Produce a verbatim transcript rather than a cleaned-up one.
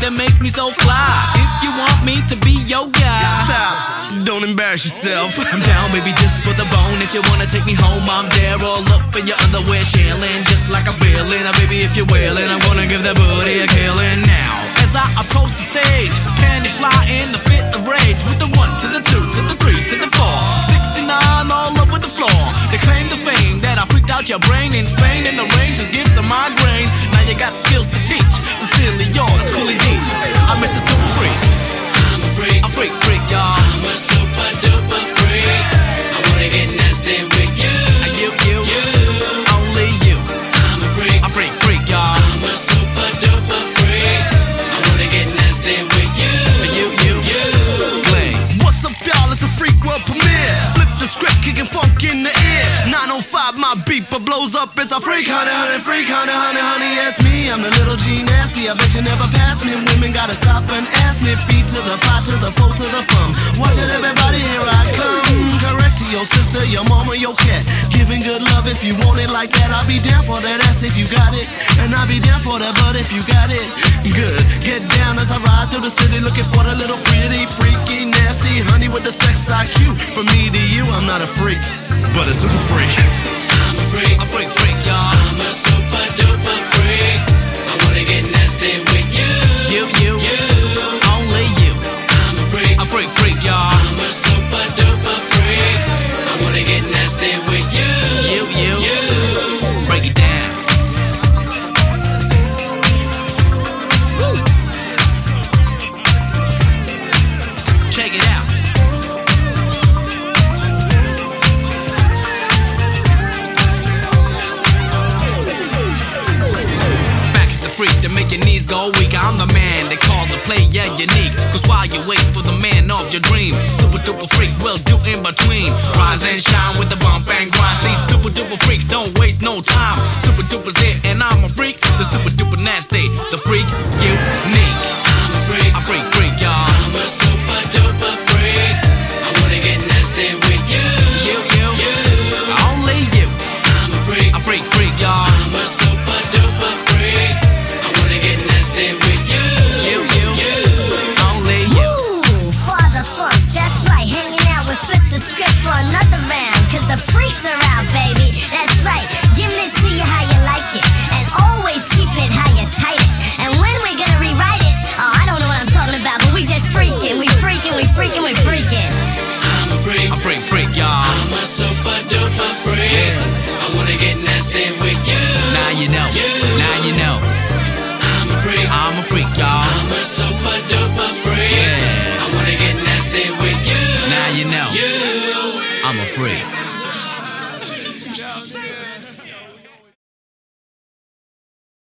that makes me so fly. If you want me to be your guy, stop, don't embarrass yourself. I'm down, baby, just for the bone. If you wanna take me home, I'm there, all up in your underwear, chillin', just like a villain. Now, baby, if you're willing, I'm gonna give that booty a killing now. As I approach the stage, panties fly in the fit of rage, with the one to the two to the three to the four, sixty-nine all over the floor. They claim the fame that I freaked out your brain in Spain, and the rain just gives a migraine. Now you got skills to teach. Sincerely yours, Cooley D. I'm Mister Super Freak. I'm a freak. I'm freak, freak, y'all. I'm a super duper freak. I wanna get nasty with you. You, you, you. Only you. I'm a freak. I'm freak, freak, y'all. I'm a super duper freak. I wanna get nasty with you. You, you, you. Glenn. What's up, y'all? It's a freak world premiere. Flip the script, kicking funk in the air. nine oh five, my beeper blows up. It's a freak, honey, honey, freak, honey, honey, honey. It's me. I'm the little G nasty. I bet you never pass me. Women gotta stop and ask me. Feet to the five, to the four, to the fun. Watch it, everybody, here I come. Correct to your sister, your mama, your cat. Giving good love if you want it like that. I'll be down for that ass if you got it. And I'll be down for that butt if you got it. Good. Get down as I ride through the city looking for the little pretty, freaky, nasty honey with the sex I Q. From me to you, I'm not a freak, but a super freak. I'm a freak. I'm freak, freak, y'all. I'm a super duper freak. I wanna get nasty with you. You, you, you. Only you. I'm a freak. I'm freak, freak, y'all. I'm a super duper freak. I wanna get nasty with you. You, you, you. Break it down. Woo. Check it out. Freak to make your knees go weak. I'm the man they call the player unique. Cause while you wait for the man of your dream, super duper freak will do in between. Rise and shine with the bump and grind. See, super duper freaks don't waste no time. Super duper's it and I'm a freak. The super duper nasty, the freak unique. I'm a freak. I'm freak, freak, y'all. I'm a super duper freak. I wanna get nasty with you. You, you, you. Only you. I'm a freak. I'm freak, freak, y'all. I'm a super duper freak. I wanna get nasty with you. You, you, you. Only you. Ooh, Father Funk, that's right. Hanging out with Flip the Script for another round. Cause the freaks are out, baby. That's right. Giving it to you how you like it. And always keeping it how you tight it. And when we gonna rewrite it? Oh, I don't know what I'm talking about, but we just freaking. We freaking, we freaking, we freaking. I'm a freak. I'm freak, freak, y'all. I'm a super duper freak. Yeah. I wanna get nasty with you. Now you know. You. Now you know. I'm a freak. I'm a freak, y'all. I'm a super duper freak. Yeah. I wanna get nasty with you. Now you know. You. I'm a freak.